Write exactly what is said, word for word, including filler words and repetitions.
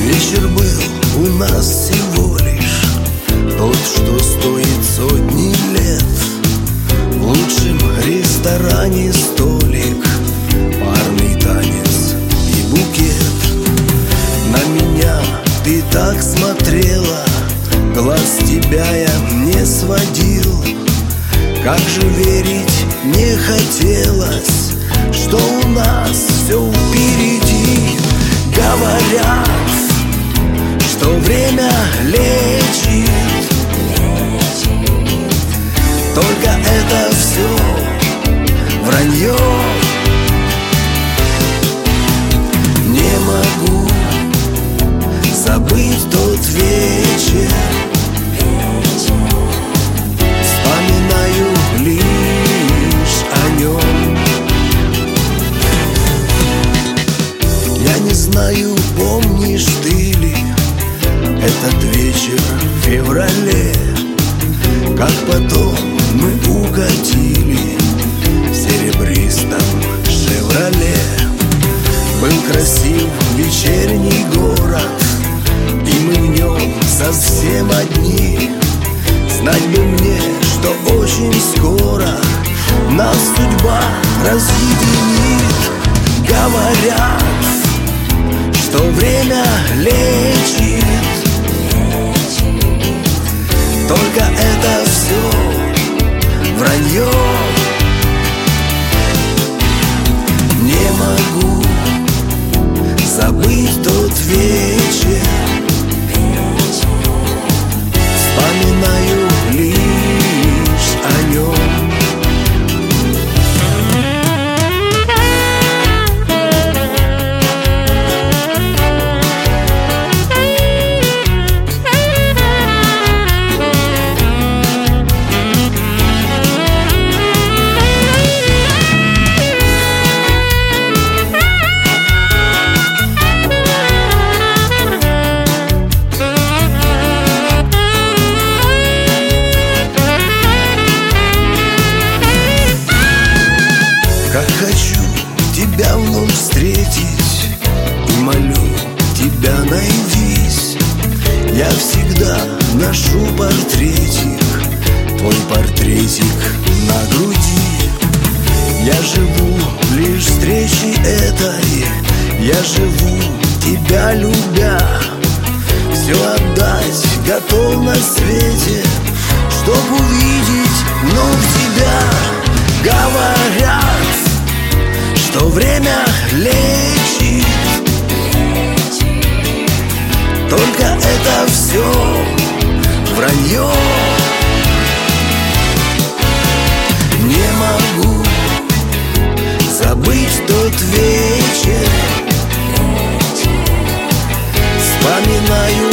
Вечер был у нас всего лишь тот, что стоит сотни лет. В лучшем ресторане столик, парный танец и букет. На меня ты так смотрела, глаз тебя я не сводил. Как же верить не хотелось, что у нас все впереди. Говорят, что время лечит, только это все вранье. Не могу забыть тот вечер, вспоминаю лишь о нем. Я не знаю, помнишь ты ли этот вечер в феврале, как потом мы укатили в серебристом «Шевроле». Был красив вечерний город, и мы в нем совсем одни. Знать бы мне, что очень скоро нас судьба разъединит. Говорят, что время лечит, только это все вранье. Не могу забыть тот вечер, вспоминаю лишь о нем. Как хочу тебя вновь встретить, и молю тебя, найдись. Я всегда ношу портретик, твой портретик на груди. Я живу лишь встречей этой, я живу тебя любя. Все отдать готов на свете, чтоб увидеть вновь тебя. Говорят, что время лечит, только это все вранье. Не могу забыть тот вечер, вспоминаю